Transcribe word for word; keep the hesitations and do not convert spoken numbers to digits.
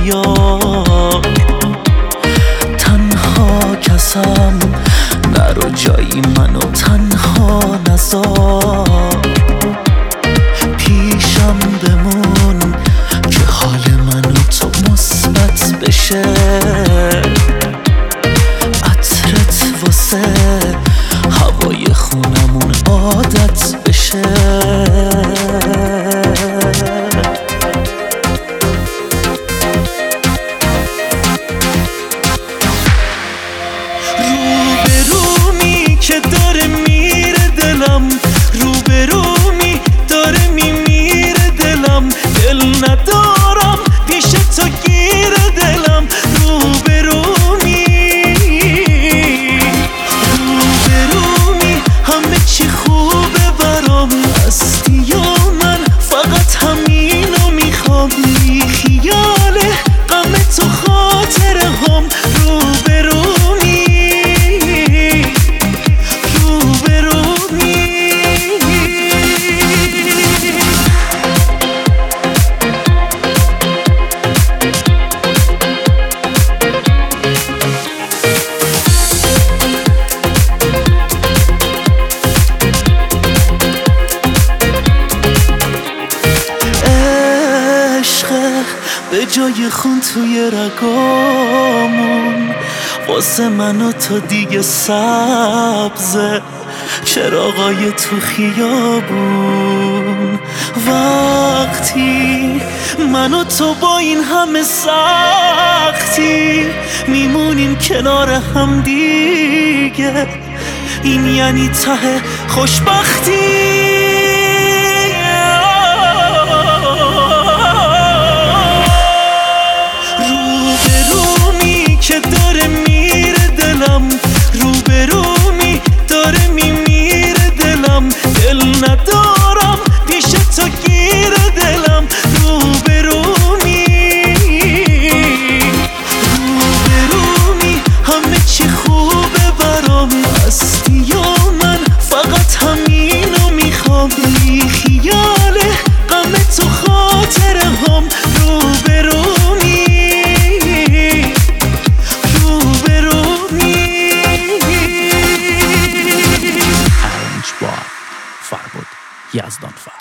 بیا، تنها کسم نرو جایی منو تنها نذار، پیشم بمون که حال منو تو مثبت بشه، عطرت واسه هوای خونمون عادت بشه. روبرومی که داره میره دلم، روبرومی داره میمیره دلم، دل ندارم پیش تو گیر دلم. روبرومی روبرومی همه چی خوبه برام، هستی یا من فقط همینو میخوام، بی خیاله غم تو خاطره هم. روبرومی روبرومی به جای خون توی رگامون واسه من و تو دیگه سبزه، چراغای تو خیابون. وقتی من و تو با این همه سختی میمونیم کنار هم دیگه، این یعنی ته خوشبختی. که داره میره دلم، روبرومی داره میمیره دلم، دل ندارم پیش تو گیر دلم. روبرومی روبرومی همه چی خوبه برام، هستی یا من فقط همینو میخوام، بی خیاله غم تو خاطره هم. روبرومی فربود یزدان فرد.